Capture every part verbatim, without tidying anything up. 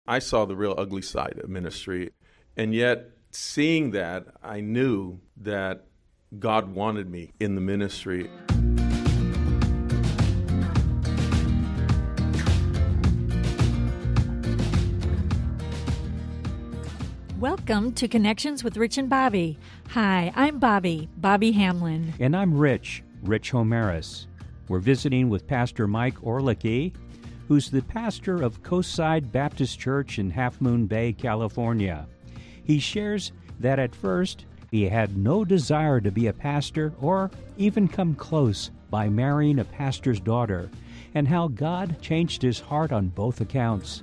I saw the real ugly side of ministry, and yet seeing that, I knew that God wanted me in the ministry. Welcome to Connections with Rich and Bobby. Hi, I'm Bobby, Bobby Hamlin. And I'm Rich, Rich Homeris. We're visiting with Pastor Mike Orlicki, who's the pastor of Coastside Baptist Church in Half Moon Bay, California. He shares that at first he had no desire to be a pastor or even come close by marrying a pastor's daughter, and how God changed his heart on both accounts.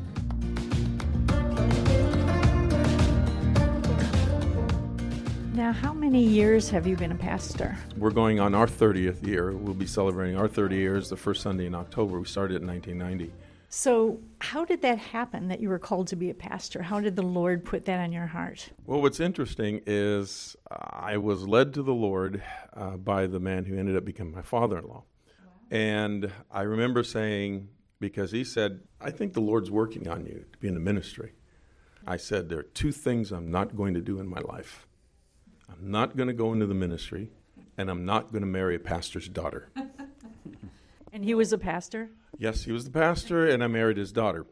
Now, how many years have you been a pastor? We're going on our thirtieth year. We'll be celebrating our thirty years the first Sunday in October. We started in nineteen ninety. So how did that happen, that you were called to be a pastor? How did the Lord put that on your heart? Well, what's interesting is I was led to the Lord uh, by the man who ended up becoming my father-in-law. Wow. And I remember saying, because he said, I think the Lord's working on you to be in the ministry. I said, there are two things I'm not going to do in my life. I'm not going to go into the ministry, and I'm not going to marry a pastor's daughter. And he was a pastor? Yes, he was the pastor, and I married his daughter.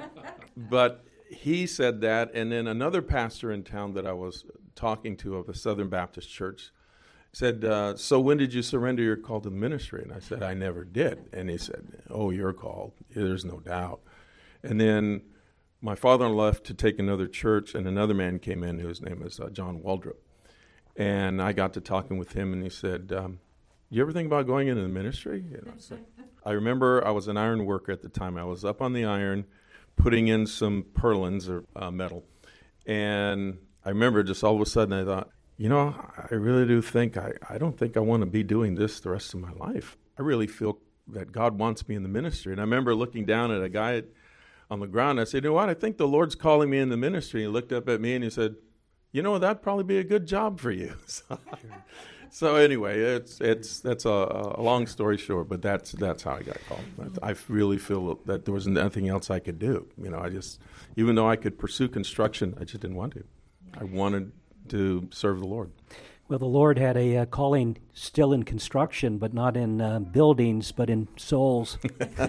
But he said that, and then another pastor in town that I was talking to of a Southern Baptist church said, uh, so when did you surrender your call to the ministry? And I said, I never did. And he said, oh, you're called. There's no doubt. And then my father-in-law left to take another church, and another man came in whose name is uh, John Waldrop. And I got to talking with him, and he said, um, you ever think about going into the ministry? You know, so I remember I was an iron worker at the time. I was up on the iron putting in some purlins or uh, metal. And I remember just all of a sudden I thought, you know, I really do think, I, I don't think I want to be doing this the rest of my life. I really feel that God wants me in the ministry. And I remember looking down at a guy on the ground. I said, you know what, I think the Lord's calling me in the ministry. He looked up at me and he said, you know, that'd probably be a good job for you. so, so anyway, it's it's that's a, a long story short, but that's that's how I got called. I really feel that there was nothing else I could do. You know, I just, even though I could pursue construction, I just didn't want to. I wanted to serve the Lord. Well, the Lord had a uh, calling still in construction, but not in uh, buildings, but in souls.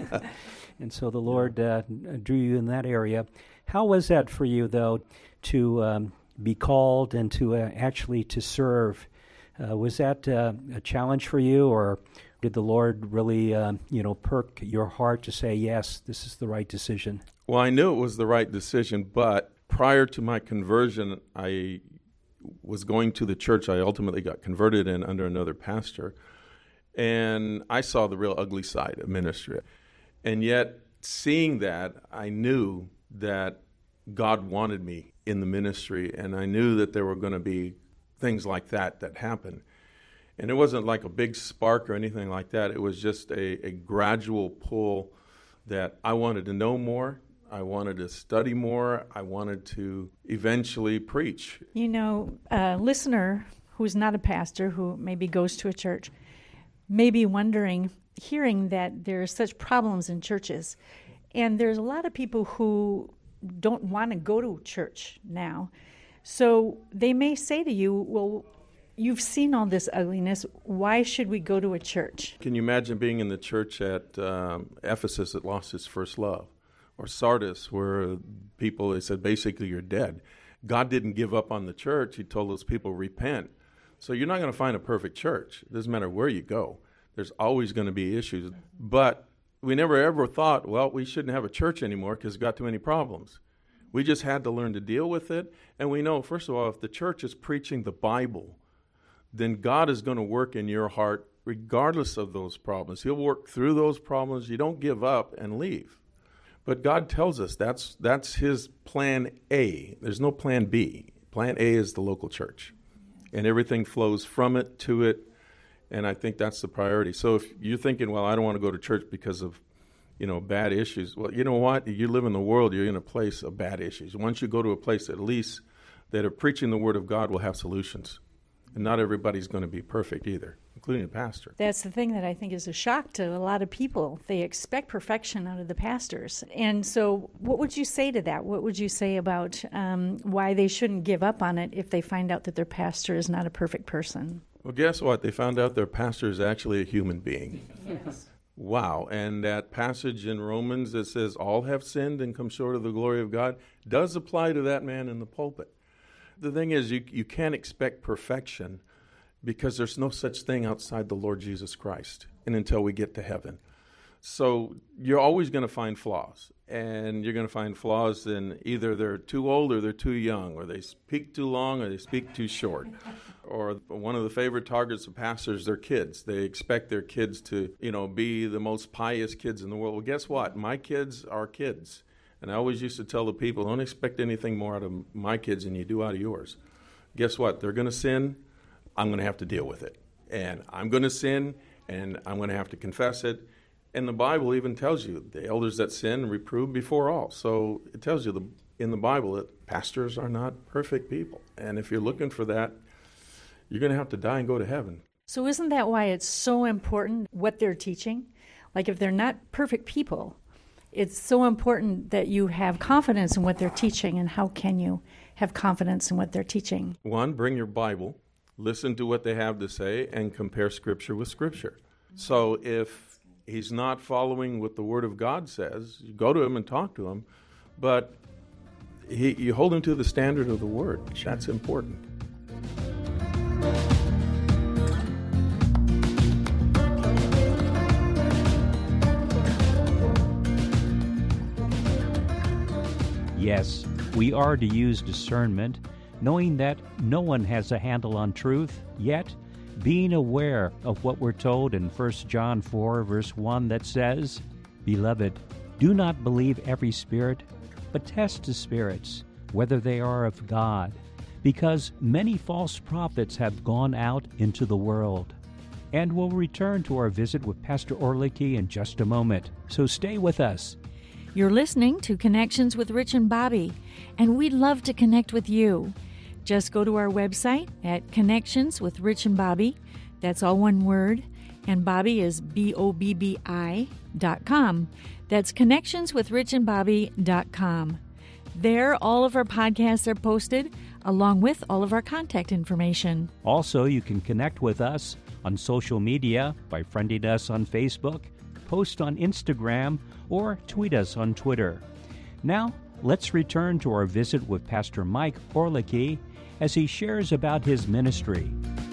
And so the Lord uh, drew you in that area. How was that for you, though, to um, be called and to uh, actually to serve? Uh, was that uh, a challenge for you, or did the Lord really, uh, you know, perk your heart to say, yes, this is the right decision? Well, I knew it was the right decision, but prior to my conversion, I was going to the church I ultimately got converted in under another pastor, and I saw the real ugly side of ministry. And yet, seeing that, I knew that God wanted me in the ministry, and I knew that there were going to be things like that that happened. And it wasn't like a big spark or anything like that. It was just a, a gradual pull that I wanted to know more. I wanted to study more. I wanted to eventually preach. You know, a listener who's not a pastor, who maybe goes to a church, may be wondering, hearing that there's such problems in churches. And there's a lot of people who don't want to go to church now. So they may say to you, well, you've seen all this ugliness. Why should we go to a church? Can you imagine being in the church at um, Ephesus that lost its first love? Or Sardis, where people, they said, basically, you're dead. God didn't give up on the church. He told those people, repent. So you're not going to find a perfect church. It doesn't matter where you go. There's always going to be issues. But we never ever thought, well, we shouldn't have a church anymore because it's got too many problems. We just had to learn to deal with it. And we know, first of all, if the church is preaching the Bible, then God is going to work in your heart regardless of those problems. He'll work through those problems. You don't give up and leave. But God tells us that's that's his plan A. There's no plan B. Plan A is the local church. And everything flows from it to it. And I think that's the priority. So if you're thinking, well, I don't want to go to church because of, you know, bad issues. Well, you know what? You live in the world, you're in a place of bad issues. Once you go to a place at least that are preaching the Word of God will have solutions. And not everybody's going to be perfect either, including the pastor. That's the thing that I think is a shock to a lot of people. They expect perfection out of the pastors. And so what would you say to that? What would you say about um, why they shouldn't give up on it if they find out that their pastor is not a perfect person? Well, guess what? They found out their pastor is actually a human being. Yes. Wow. And that passage in Romans that says all have sinned and come short of the glory of God does apply to that man in the pulpit. The thing is, you, you can't expect perfection because there's no such thing outside the Lord Jesus Christ and until we get to heaven. So you're always going to find flaws. And you're going to find flaws in either they're too old or they're too young, or they speak too long or they speak too short. Or one of the favorite targets of pastors, their kids. They expect their kids to, you know, be the most pious kids in the world. Well, guess what? My kids are kids. And I always used to tell the people, don't expect anything more out of my kids than you do out of yours. Guess what? They're going to sin. I'm going to have to deal with it. And I'm going to sin, and I'm going to have to confess it. And the Bible even tells you, the elders that sin reprove before all. So it tells you the, in the Bible that pastors are not perfect people. And if you're looking for that, you're going to have to die and go to heaven. So isn't that why it's so important what they're teaching? Like if they're not perfect people, it's so important that you have confidence in what they're teaching. And how can you have confidence in what they're teaching? One, bring your Bible, listen to what they have to say, and compare Scripture with Scripture. So if he's not following what the Word of God says, you go to him and talk to him, but he, you hold him to the standard of the Word. That's important. Yes, we are to use discernment, knowing that no one has a handle on truth, yet being aware of what we're told in First John four, verse one, that says, "Beloved, do not believe every spirit, but test the spirits, whether they are of God, because many false prophets have gone out into the world." And we'll return to our visit with Pastor Orlicke in just a moment, so stay with us. You're listening to Connections with Rich and Bobby, and we'd love to connect with you. Just go to our website at Connections with Rich and Bobby. That's all one word, and Bobby is B O B B I dot com. That's Connections with Rich and Bobby dot com. There, all of our podcasts are posted, along with all of our contact information. Also, you can connect with us on social media by friending us on Facebook, post on Instagram, or tweet us on Twitter. Now, let's return to our visit with Pastor Mike Orlicke as he shares about his ministry.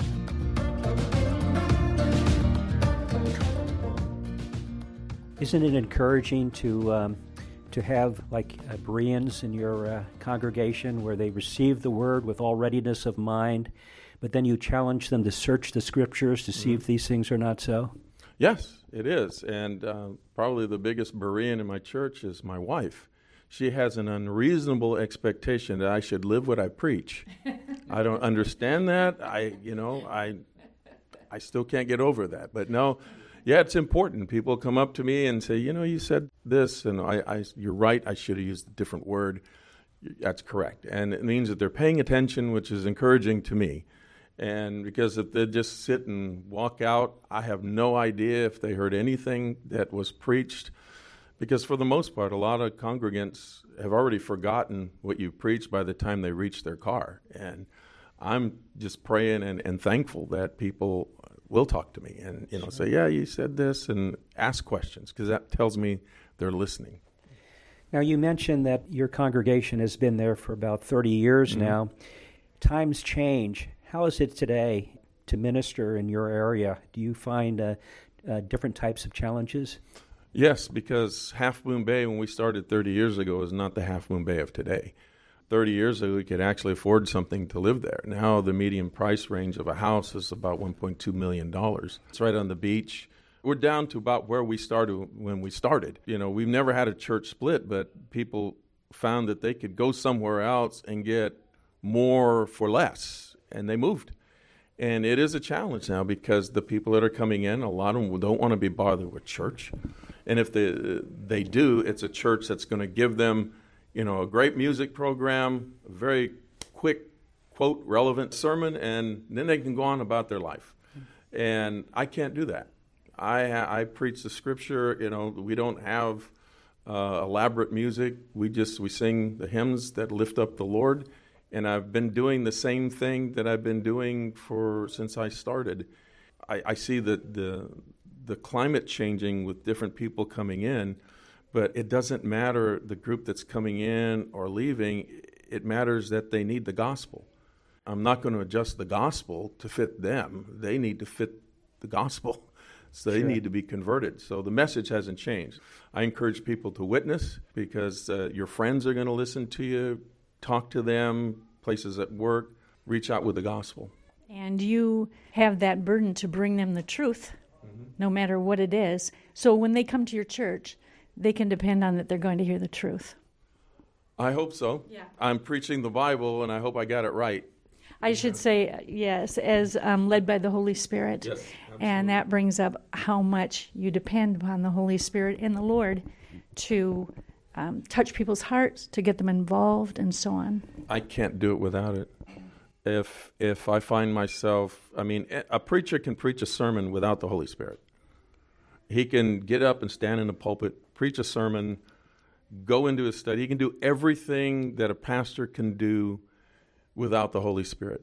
Isn't it encouraging to um, to have like uh, Bereans in your uh, congregation where they receive the word with all readiness of mind, but then you challenge them to search the Scriptures to see mm-hmm. if these things are not so? Yes, it is. And uh, probably the biggest Berean in my church is my wife. She has an unreasonable expectation that I should live what I preach. I don't understand that. I, you know, I I still can't get over that. But no, yeah, it's important. People come up to me and say, you know, you said this, and I, I you're right, I should have used a different word. That's correct. And it means that they're paying attention, which is encouraging to me. And because if they just sit and walk out, I have no idea if they heard anything that was preached. Because for the most part, a lot of congregants have already forgotten what you preached by the time they reach their car. And I'm just praying and, and thankful that people will talk to me and, you know, say, yeah, you said this, and ask questions, because that tells me they're listening. Now, you mentioned that your congregation has been there for about thirty years mm-hmm. now. Times change. How is it today to minister in your area? Do you find uh, uh, different types of challenges? Yes, because Half Moon Bay, when we started thirty years ago, is not the Half Moon Bay of today. thirty years ago, we could actually afford something to live there. Now the median price range of a house is about one point two million dollars. It's right on the beach. We're down to about where we started when we started. You know, we've never had a church split, but people found that they could go somewhere else and get more for less, and they moved. And it is a challenge now because the people that are coming in, a lot of them don't want to be bothered with church. And if they they do, it's a church that's going to give them, you know, a great music program, a very quick, quote relevant sermon, and then they can go on about their life. And I can't do that. I I preach the Scripture. You know, we don't have uh, elaborate music. We just we sing the hymns that lift up the Lord. And I've been doing the same thing that I've been doing for since I started. I, I see that the the climate changing with different people coming in, but it doesn't matter the group that's coming in or leaving. It matters that they need the gospel. I'm not going to adjust the gospel to fit them. They need to fit the gospel. So they sure. need to be converted. So the message hasn't changed. I encourage people to witness because uh, your friends are going to listen to you. Talk to them, places at work, reach out with the gospel. And you have that burden to bring them the truth, mm-hmm. no matter what it is. So when they come to your church, they can depend on that they're going to hear the truth. I hope so. Yeah. I'm preaching the Bible, and I hope I got it right. I should say, yes, as um, led by the Holy Spirit. Yes, and that brings up how much you depend upon the Holy Spirit and the Lord to um, touch people's hearts, to get them involved, and so on. I can't do it without it. If if I find myself, I mean, a preacher can preach a sermon without the Holy Spirit. He can get up and stand in the pulpit, preach a sermon, go into his study. He can do everything that a pastor can do without the Holy Spirit.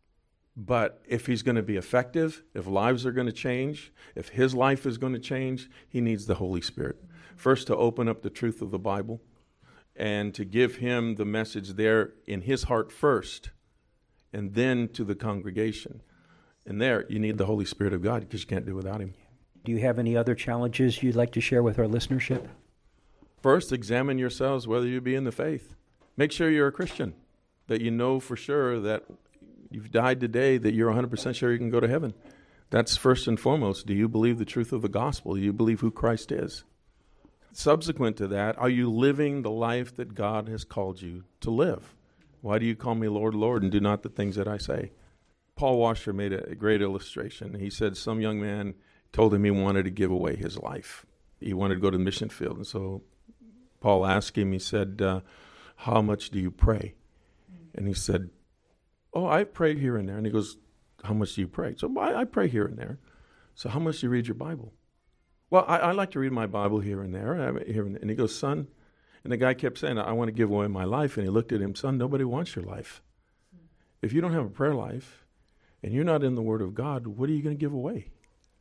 But if he's going to be effective, if lives are going to change, if his life is going to change, he needs the Holy Spirit. First, to open up the truth of the Bible and to give him the message there in his heart first, and then to the congregation. And there, you need the Holy Spirit of God because you can't do it without him. Do you have any other challenges you'd like to share with our listenership? First, examine yourselves whether you be in the faith. Make sure you're a Christian, that you know for sure that you've died today, that you're one hundred percent sure you can go to heaven. That's first and foremost. Do you believe the truth of the gospel? Do you believe who Christ is? Subsequent to that, are you living the life that God has called you to live? Why do you call me Lord, Lord, and do not the things that I say? Paul Washer made a great illustration. He said some young man told him he wanted to give away his life. He wanted to go to the mission field. And so Paul asked him, he said, uh, how much do you pray? And he said, oh, I pray here and there. And he goes, how much do you pray? So I, I pray here and there. So how much do you read your Bible? Well, I, I like to read my Bible here and there. Here and, and he goes, son, and the guy kept saying, I want to give away my life. And he looked at him, son, nobody wants your life. If you don't have a prayer life and you're not in the Word of God, what are you going to give away?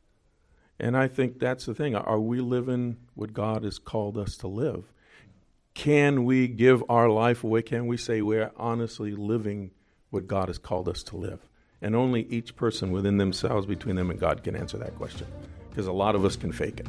And I think that's the thing. Are we living what God has called us to live? Can we give our life away? Can we say we're honestly living what God has called us to live? And only each person within themselves, between them and God, can answer that question. Because a lot of us can fake it.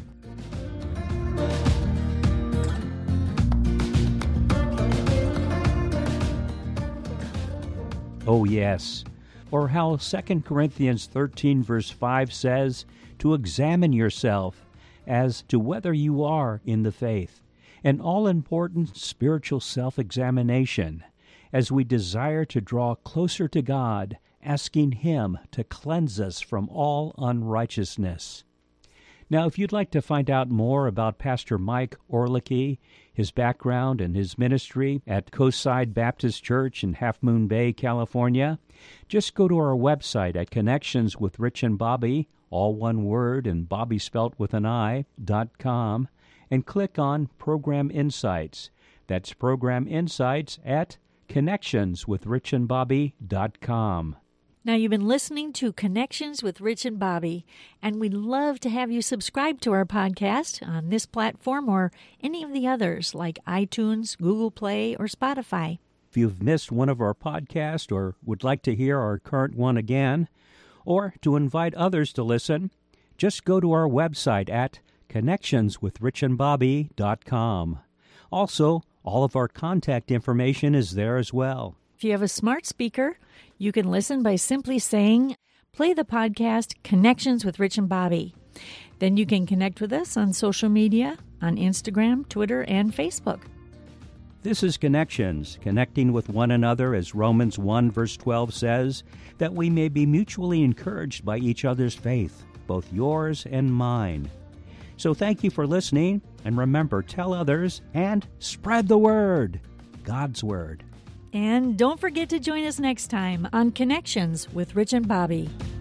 Oh, yes. Or how Second Corinthians thirteen verse five says, to examine yourself as to whether you are in the faith. An all-important spiritual self-examination as we desire to draw closer to God, asking Him to cleanse us from all unrighteousness. Now, if you'd like to find out more about Pastor Mike Orlicke, his background and his ministry at Coastside Baptist Church in Half Moon Bay, California, just go to our website at Connections with Rich and Bobby, all one word and Bobby spelt with an I, dot com, and click on Program Insights. That's Program Insights at Connections with Rich and Bobby dot com. Now, you've been listening to Connections with Rich and Bobby, and we'd love to have you subscribe to our podcast on this platform or any of the others like iTunes, Google Play, or Spotify. If you've missed one of our podcasts or would like to hear our current one again, or to invite others to listen, just go to our website at Connections with Rich and Bobby dot com. Also, all of our contact information is there as well. If you have a smart speaker, you can listen by simply saying, play the podcast Connections with Rich and Bobby. Then you can connect with us on social media, on Instagram, Twitter, and Facebook. This is Connections, connecting with one another, as Romans one verse twelve says, that we may be mutually encouraged by each other's faith, both yours and mine. So thank you for listening, and remember, tell others and spread the word, God's Word. And don't forget to join us next time on Connections with Rich and Bobby.